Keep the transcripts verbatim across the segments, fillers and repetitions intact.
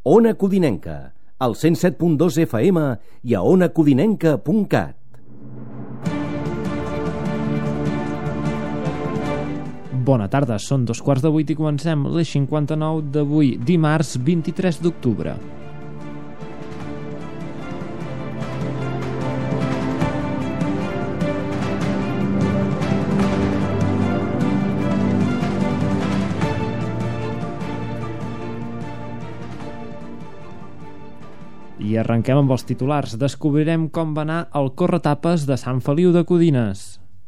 Ona Codinenca, al cent set punt dos F M i a ona codinenca punt cat. Bona tarda, són dos quarts de vuit i comencem l'Eix cinquanta-nou d'avui, dimarts vint-i-tres d'octubre. I arrenquem amb els titulars. Descobrirem com va anar el corretapes de Sant Feliu de Codines.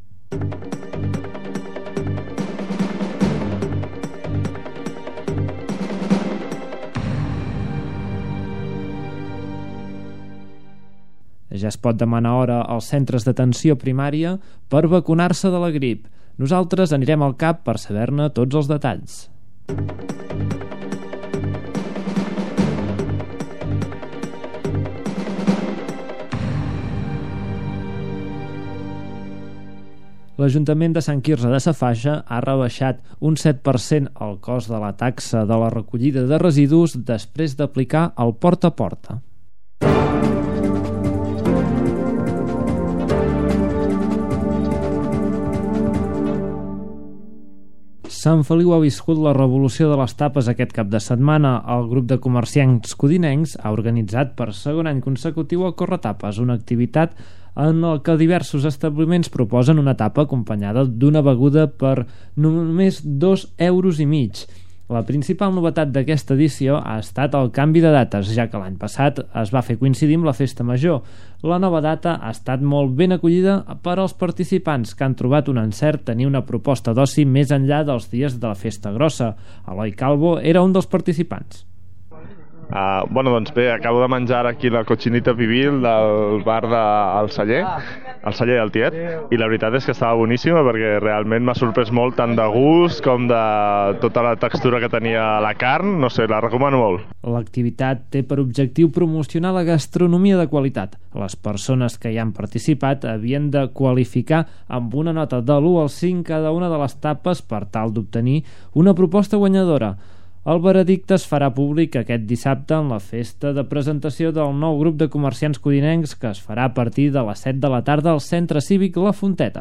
Ja es pot demanar hora als centres d'atenció primària per vacunar-se de la grip. Nosaltres anirem al CAP per saber-ne tots els detalls. L'Ajuntament de Sant Quirze de Safaja ha rebaixat un set per cent el cost de la taxa de la recollida de residus després d'aplicar el porta a porta. Sant Feliu ha viscut la revolució de les tapes aquest cap de setmana. El grup de comerciants codinencs ha organitzat per segon any consecutiu el Corretapes, una activitat en el que diversos establiments proposen una tapa acompanyada d'una beguda per només dos euros i mig. La principal novetat d'aquesta edició ha estat el canvi de dates, ja que l'any passat es va fer coincidir amb la festa major. La nova data ha estat molt ben acollida per als participants, que han trobat un encert tenir una proposta d'oci més enllà dels dies de la festa grossa. Eloi Calvo era un dels participants. Uh, bueno, doncs bé, acabo de menjar aquí la cochinita pibil del bar del de, Celler, el Celler del Tiet, i la veritat és que estava boníssima perquè realment m'ha sorprès molt tant de gust com de tota la textura que tenia la carn, no sé, la recomano molt. L'activitat té per objectiu promocionar la gastronomia de qualitat. Les persones que hi han participat havien de qualificar amb una nota de l'u al cinc cada una de les tapes per tal d'obtenir una proposta guanyadora. El veredicte es farà públic aquest dissabte en la festa de presentació del nou grup de comerciants codinencs que es farà a partir de les set de la tarda al Centre Cívic La Fonteta.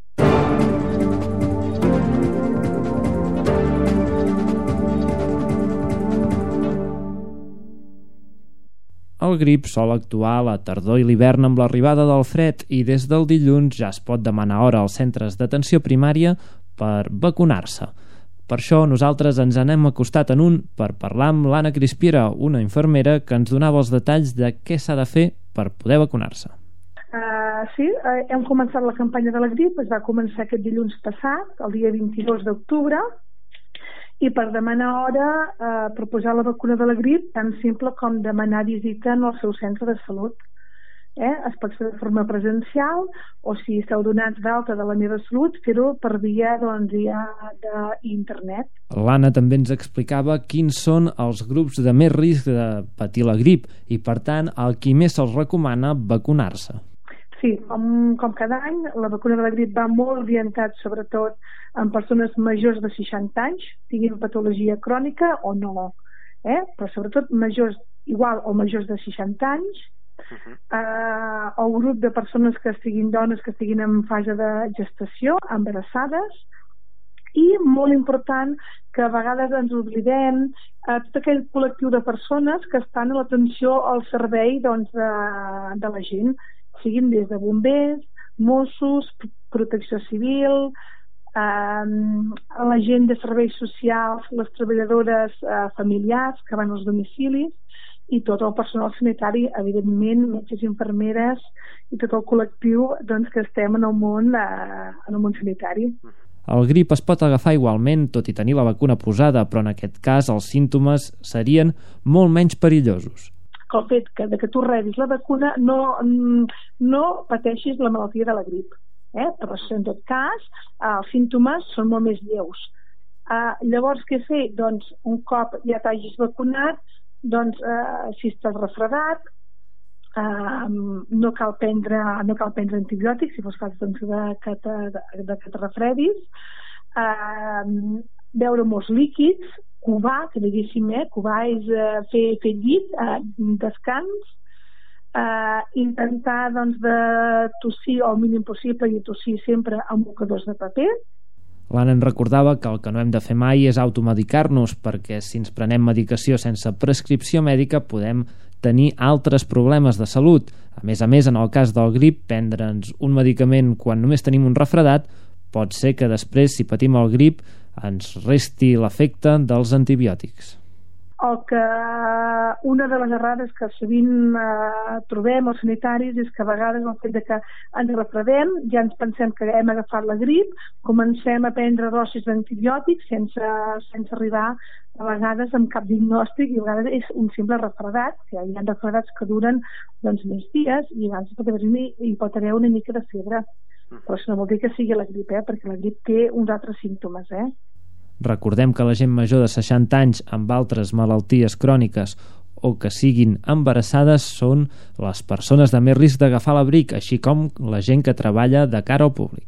El grip sol actuar a la tardor i l'hivern amb l'arribada del fred i des del dilluns ja es pot demanar hora als centres d'atenció primària per vacunar-se. Per això nosaltres ens anem acostat en un per parlar amb l'Anna Crispiera, una infermera que ens donava els detalls de què s'ha de fer per poder vacunar-se. Uh, sí, uh, hem començat la campanya de la grip, es va començar aquest dilluns passat, el dia vint-i-dos d'octubre, i per demanar hora uh, per posar la vacuna de la grip, tan simple com demanar visita en el seu centre de salut. Eh? Es pot fer de forma presencial o si s'heu donat d'alta de la meva salut, fer-ho per via doncs, ja d'internet. L'Anna també ens explicava quins són els grups de més risc de patir la grip i per tant el qui més se'ls recomana vacunar-se. Sí, com, com cada any la vacuna de la grip va molt orientat sobretot en persones majors de seixanta anys, tinguin patologia crònica o no, eh? Però sobretot majors igual o majors de seixanta anys, Uh-huh. Uh, o grup de persones que estiguin dones que estiguin en fase de gestació, embarassades, i molt important que a vegades ens oblidem uh, tot aquell col·lectiu de persones que estan a l'atenció al servei doncs, de, de la gent, siguin des de bombers, Mossos, protecció civil, uh, la gent de serveis socials, les treballadores uh, familiars que van als domicilis, i tot el personal sanitari, evidentment, metges i infermeres i tot el col·lectiu doncs, que estem en el món, eh, en el món sanitari. El grip es pot agafar igualment, tot i tenir la vacuna posada, però en aquest cas els símptomes serien molt menys perillosos. El fet que, de que tu rebis la vacuna no, no pateixis la malaltia de la grip. Eh? Però en tot cas, eh, els símptomes són molt més lleus. Eh, llavors, què fer? Doncs un cop ja t'hagis vacunat, doncs eh, si estàs refredat eh, no cal prendre no cal prendre antibiòtics si fos cas doncs, de, que te, de, de que te refredis. eh, beure molts líquids, cubar, que diguéssim, eh? cubar és uh, fer, fer llit, uh, descans, uh, intentar doncs, de tossir el mínim possible i tossir sempre amb mocadors de paper. L'Anna ens recordava que el que no hem de fer mai és automedicar-nos, perquè si ens prenem medicació sense prescripció mèdica podem tenir altres problemes de salut. A més a més, en el cas del grip, prendre'ns un medicament quan només tenim un refredat pot ser que després, si patim el grip, ens resti l'efecte dels antibiòtics. El que una de les errades que sovint eh, trobem els sanitaris és que a vegades el fet de que ens refredem, ja ens pensem que hem agafat la grip, comencem a prendre dosis d'antibiòtics sense, sense arribar a vegades amb cap diagnòstic, i a vegades és un simple refredat, que hi ha refredats que duren doncs, més dies, i a vegades pot haver, hi pot haver una mica de febre. Però això no vol dir que sigui la grip, eh? Perquè la grip té uns altres símptomes, eh? Recordem que la gent major de seixanta anys amb altres malalties cròniques o que siguin embarassades són les persones de més risc d'agafar l'abric, així com la gent que treballa de cara al públic.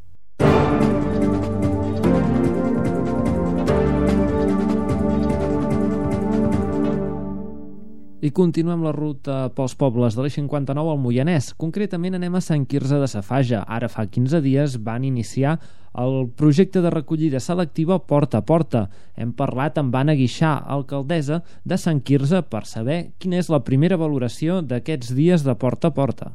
I continuem la ruta pels pobles de l'Eix cinquanta-nou al Moianès. Concretament anem a Sant Quirze de Safaja. Ara fa quinze dies van iniciar el projecte de recollida selectiva Porta a Porta. Hem parlat amb Anna Guixà, alcaldessa de Sant Quirze, per saber quina és la primera valoració d'aquests dies de Porta a Porta.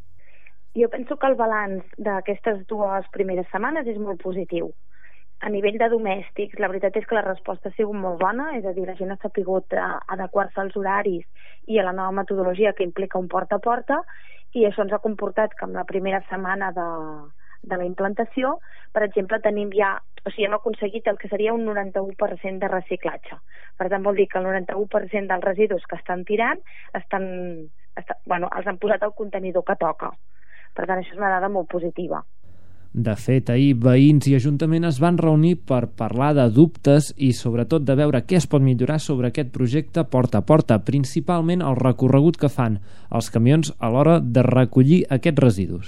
Jo penso que el balanç d'aquestes dues primeres setmanes és molt positiu. A nivell de domèstics, la veritat és que la resposta ha sigut molt bona, és a dir, la gent ha sabut adequar-se als horaris i a la nova metodologia que implica un porta a porta, i això ens ha comportat que en la primera setmana de, de la implantació, per exemple, tenim ja, o sigui, hem aconseguit el que seria un noranta-u per cent de reciclatge. Per tant, vol dir que el noranta-u per cent dels residus que estan tirant estan, estan, bueno, els han posat al contenidor que toca. Per tant, això és una dada molt positiva. De fet, ahir veïns i Ajuntament es van reunir per parlar de dubtes i sobretot de veure què es pot millorar sobre aquest projecte porta a porta, principalment el recorregut que fan els camions a l'hora de recollir aquests residus.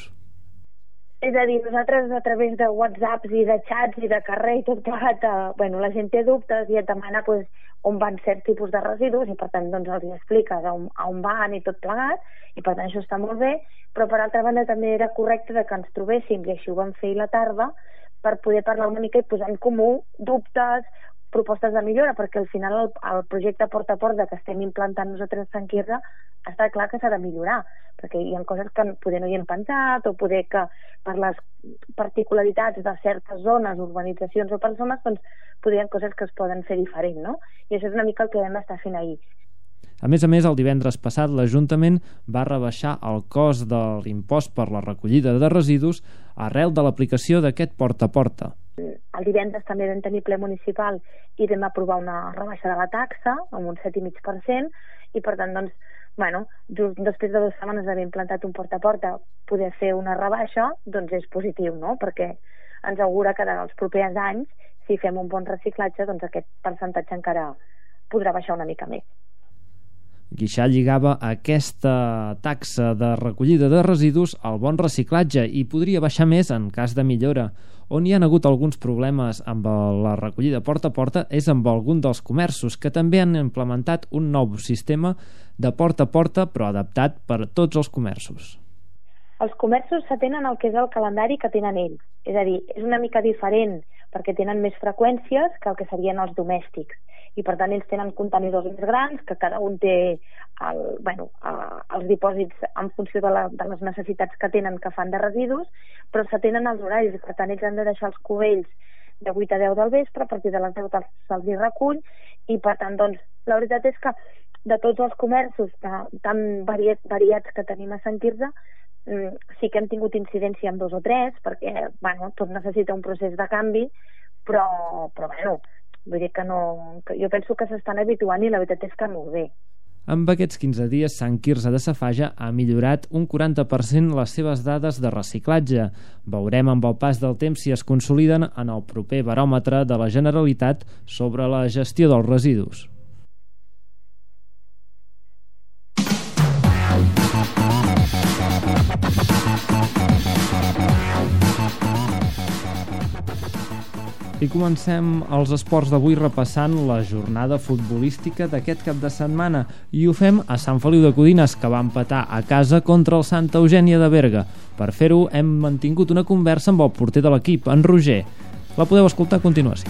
És a dir, nosaltres a través de whatsapps i de xats i de carrer i tot plegat, eh, bueno, la gent té dubtes i et demana pues, on van certs tipus de residus i per tant doncs, els expliques a on, a on van i tot plegat, i per tant això està molt bé, però per altra banda també era correcte de que ens trobéssim, i així ho vam fer a la tarda, per poder parlar una mica i posar en comú dubtes, propostes de millora, perquè al final el, el projecte Porta a Porta que estem implantant nosaltres a Sant Quirze està clar que s'ha de millorar, perquè hi ha coses que poder no hi hem pensat, o poder que per les particularitats de certes zones, urbanitzacions o persones, doncs poder hi ha coses que es poden fer diferent, no? I això és una mica el que vam estar fent ahir. A més a més, el divendres passat l'Ajuntament va rebaixar el cost de l'impost per la recollida de residus arrel de l'aplicació d'aquest porta a porta. El divendres també vam tenir ple municipal i vam aprovar una rebaixa de la taxa amb un set coma cinc per cent, i per tant, doncs, bueno, just després de dues setmanes d'haver implantat un porta a porta, poder fer una rebaixa, doncs és positiu, no? Perquè ens augura que en els propers anys, si fem un bon reciclatge, doncs aquest percentatge encara podrà baixar una mica més. Guixà lligava aquesta taxa de recollida de residus al bon reciclatge i podria baixar més en cas de millora. On hi ha hagut alguns problemes amb la recollida porta a porta és amb algun dels comerços, que també han implementat un nou sistema de porta a porta però adaptat per a tots els comerços. Els comerços s'atenen al que és el calendari que tenen ells, és a dir, és una mica diferent perquè tenen més freqüències que el que serien els domèstics, i per tant ells tenen contenidors més grans, que cada un té el, bueno, els dipòsits en funció de, la, de les necessitats que tenen que fan de residus, però s'atenen als horaris, i per tant ells han de deixar els cubells de vuit a deu del vespre, a partir de les deu se'ls hi recull, i per tant, doncs, la veritat és que de tots els comerços tan variat, variats que tenim a Sant Quirze, sí que hem tingut incidència amb dos o tres, perquè, bueno, tot necessita un procés de canvi, però, però bueno, vull dir que no, que jo penso que s'estan habituant i la veritat és que molt bé. Amb aquests quinze dies, Sant Quirze de Safaja ha millorat un quaranta per cent les seves dades de reciclatge. Veurem amb el pas del temps si es consoliden en el proper baròmetre de la Generalitat sobre la gestió dels residus. I comencem els esports d'avui repassant la jornada futbolística d'aquest cap de setmana i ho fem a Sant Feliu de Codines, que va empatar a casa contra el Santa Eugènia de Berga. Per fer-ho hem mantingut una conversa amb el porter de l'equip, en Roger. La podeu escoltar a continuació.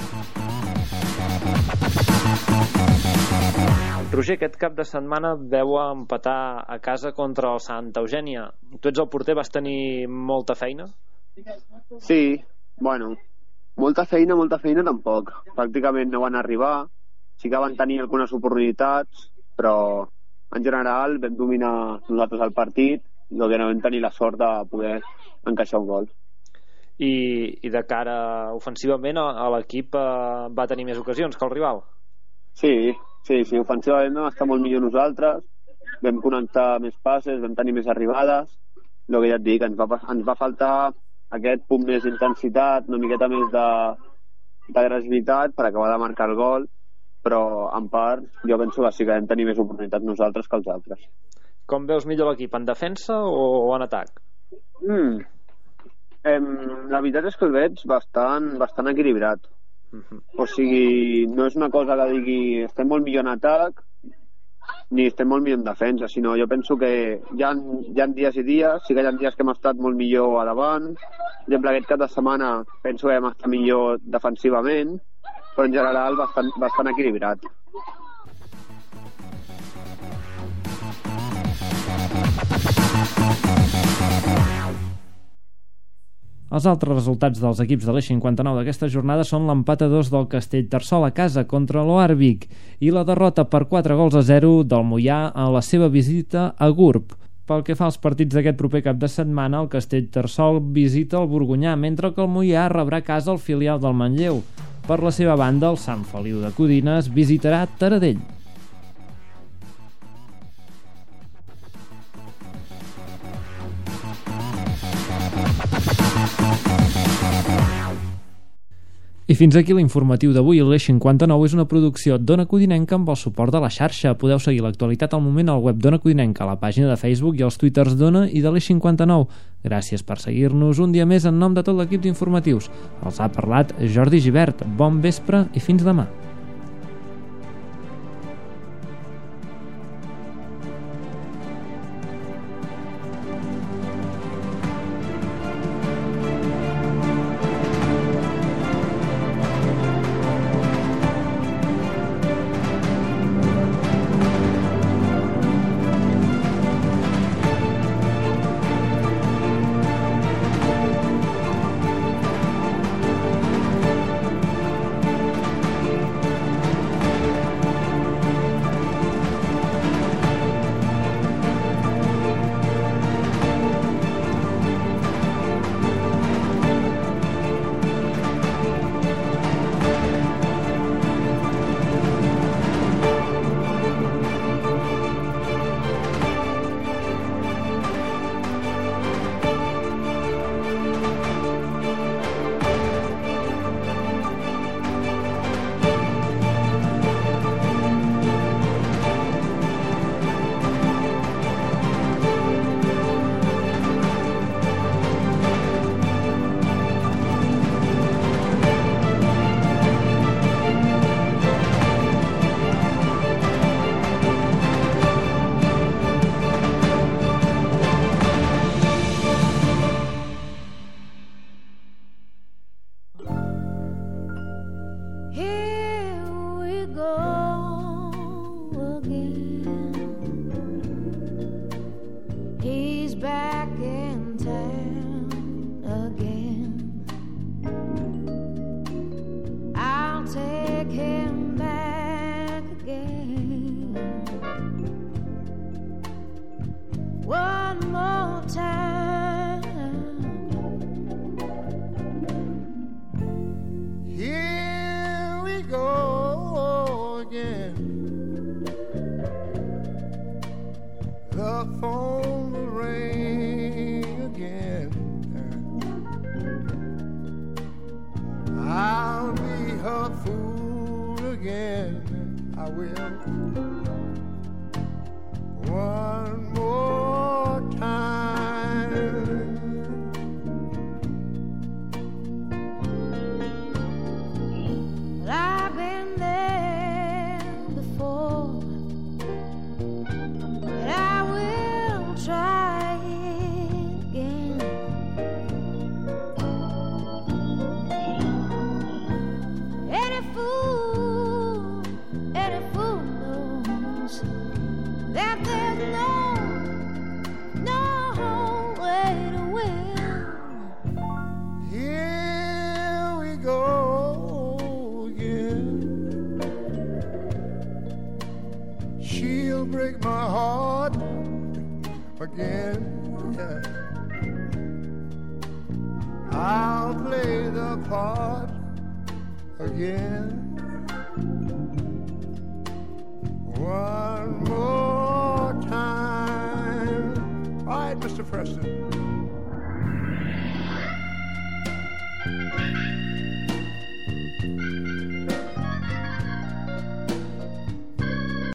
Roger, aquest cap de setmana veu empatar a casa contra el Santa Eugènia. Tu ets el porter, vas tenir molta feina? Sí, bueno... Molta feina, molta feina tampoc. Pràcticament no van arribar. Sí que van tenir algunes oportunitats, però en general vam dominar nosaltres el partit i no vam tenir la sort de poder encaixar un gol. I, i de cara ofensivament a, a l'equip eh, va tenir més ocasions que el rival? Sí, sí, sí, ofensivament vam estar molt millor nosaltres, vam connectar més passes, vam tenir més arribades. El que ja et dic, ens va, ens va faltar aquest punt més d'intensitat, una miqueta més de, d'agressivitat per acabar de marcar el gol, però en part jo penso que sí que hem tenir més oportunitats nosaltres que els altres. Com veus millor l'equip, en defensa o, o en atac? Mm. Em, la veritat és que el veig bastant, bastant equilibrat. Uh-huh. O sigui, no és una cosa que digui estem molt millor en atac ni estem molt millor en defensa, sinó jo penso que hi ha, hi ha dies i dies, sí que hi ha dies que hem estat molt millor a davant. Per exemple, aquest cap de setmana penso que hem estat millor defensivament, però en general bastant, bastant equilibrat. Els altres resultats dels equips de l'E cinquanta-nou d'aquesta jornada són l'empat a dos del Castellterçol a casa contra l'Oarvic i la derrota per quatre gols a zero del Moià a la seva visita a Gurb. Pel que fa als partits d'aquest proper cap de setmana, el Castellterçol visita el Borgonyà, mentre que el Moià rebrà a casa el filial del Manlleu. Per la seva banda, el Sant Feliu de Codines visitarà Taradell. I fins aquí l'informatiu d'avui. L'E cinquanta-nou és una producció d'Ona Codinenca amb el suport de la xarxa. Podeu seguir l'actualitat al moment al web d'Ona Codinenca, a la pàgina de Facebook i als twitters d'Ona i de l'E cinquanta-nou. Gràcies per seguir-nos un dia més en nom de tot l'equip d'informatius. Els ha parlat Jordi Gibert. Bon vespre i fins demà. One more time. she'll break my heart again. Yeah. I'll play the part again. One more time. All right, Mister Preston.